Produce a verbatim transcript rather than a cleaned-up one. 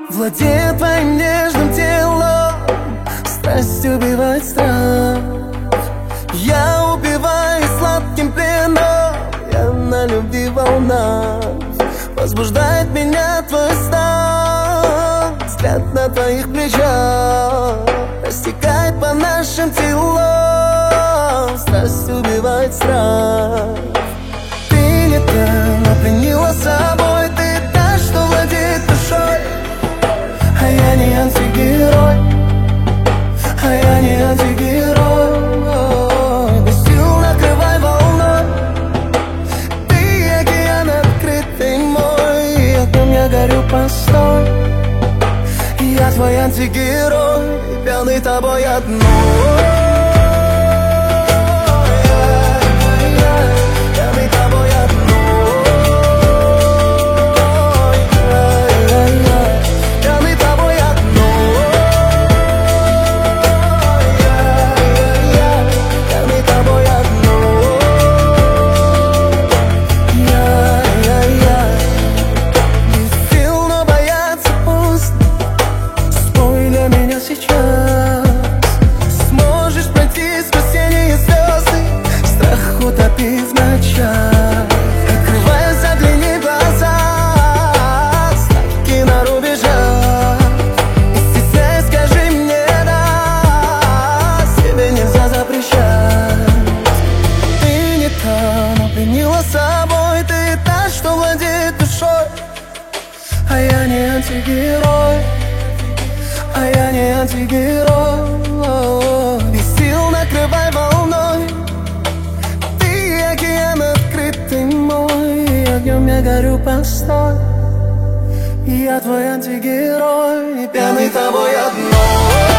Владеет твоим нежным телом, страсть убивает страх. Я убиваю сладким пленом, я на любви волнах. Возбуждает меня твой стан, взгляд на твоих плечах растекает по нашим телам, страсть убивает страх. Ты не та, но пленила собой, ты та, что владеет душой. А я не антигерой, а я не антигерой. Без сил накрывай волной, ты океан открытый мой, и огнем я горю, постой. Я твой антигерой, пьяный тобой одной. Утопив ночах, открывай, загляни в глаза, ставки на рубежах. Не стесняй, скажи мне да, себе нельзя запрещать. Ты не та, но пленила собой, ты та, что владеет душой. А я не антигерой, а я не антигерой. Без сил накрывай волной, океан открытый мой, огнем я горю, постой. Я твой антигерой, пьяный тобой одной.